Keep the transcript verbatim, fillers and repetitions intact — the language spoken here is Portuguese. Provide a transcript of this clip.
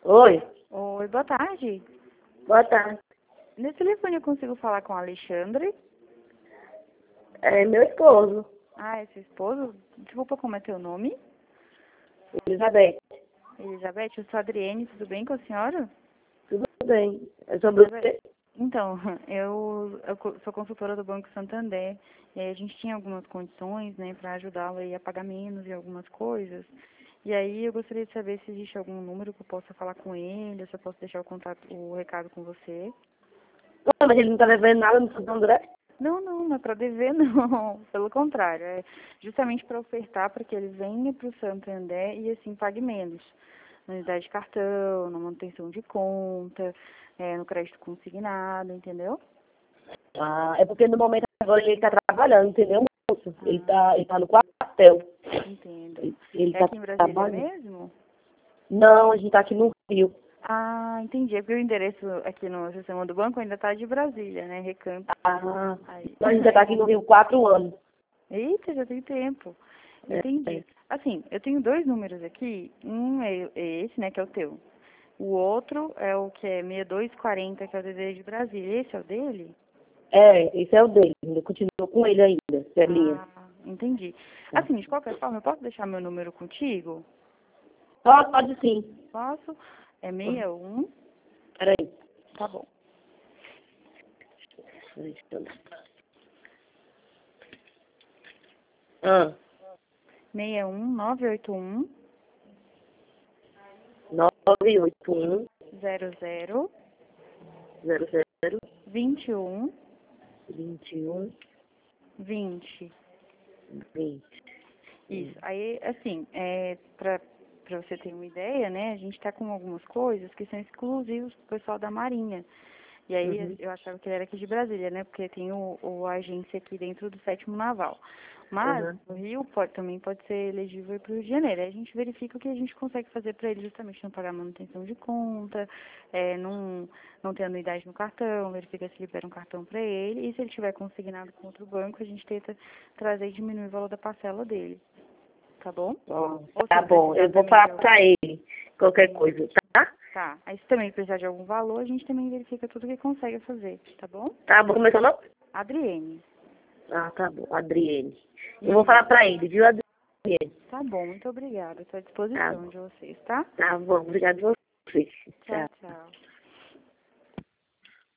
Oi, Oi, boa tarde. boa tarde. Nesse telefone eu consigo falar com o Alexandre? É meu esposo, Ah, é seu esposo? Desculpa, como é teu nome? Elizabeth. Elizabeth, eu sou a Adriene, tudo bem com a senhora? Tudo bem? É sobre Elizabeth. você? Então, eu, eu co- sou consultora do Banco Santander e aí a gente tinha algumas condições, né, para ajudá-lo aí a pagar menos e algumas coisas. E aí eu gostaria de saber se existe algum número que eu possa falar com ele, ou se eu posso deixar o contato, o recado com você. Não, mas ele não tá devendo nada no Santo André? Não, não, não é para dever, não. Pelo contrário, é justamente para ofertar para que ele venha para o Santander e assim pague menos. Na unidade de cartão, na manutenção de conta, é, no crédito consignado, entendeu? Ah, é porque no momento agora ele tá trabalhando, entendeu, moço? Ele Ah, tá, ele tá no quartel. entendo. Ele, ele É tá aqui em Brasília trabalhando. mesmo? Não, a gente tá aqui no Rio. Ah, entendi. É porque o endereço aqui no sistema do banco ainda está de Brasília, né? Recanto. Ah, Aí. a gente já tá aqui no Rio quatro anos. Eita, já tem tempo. É, Entendi. é. Assim, eu tenho dois números aqui. Um é é esse, né, que é o teu. O outro é o que é seis dois quatro zero, que é o D D de Brasília. Esse é o dele? É, esse é o dele. Eu continuo com ele ainda, Celinha. Ah, entendi. Assim, de qualquer forma, eu posso deixar meu número contigo? Pode, pode sim. Posso? É seis um. Peraí. Tá bom. Deixa eu ver. Ah, seis um nove oito um nove oito um zero zero zero zero vinte e um vinte e um vinte. vinte. Isso. Aí, assim, é, para para você ter uma ideia, né, a gente está com algumas coisas que são exclusivas para o pessoal da Marinha. E aí Uhum, eu achava que ele era aqui de Brasília, né, porque tem o, o a agência aqui dentro do sétimo Naval. Mas uhum. o Rio pode, também pode ser elegível para o Rio de Janeiro. Aí a gente verifica o que a gente consegue fazer para ele, justamente não pagar manutenção de conta, é, não, não ter anuidade no cartão, verifica se libera um cartão para ele. E se ele tiver consignado com outro banco, a gente tenta trazer e diminuir o valor da parcela dele. Tá bom? Ó, Ou se tá ele bom, precisar eu vou também de falar algum. pra ele qualquer coisa, tá? Tá. Aí se também precisar de algum valor, a gente também verifica tudo que consegue fazer, tá bom? Tá bom, como é seu nome? Adriene. Ah, tá bom, Adriene. Eu vou falar Isso. pra ele, viu, Adriene? Tá bom, muito obrigada. Estou à Tá disposição bom, de vocês, tá? tá bom, obrigado a você. Tchau, Tchau. tchau.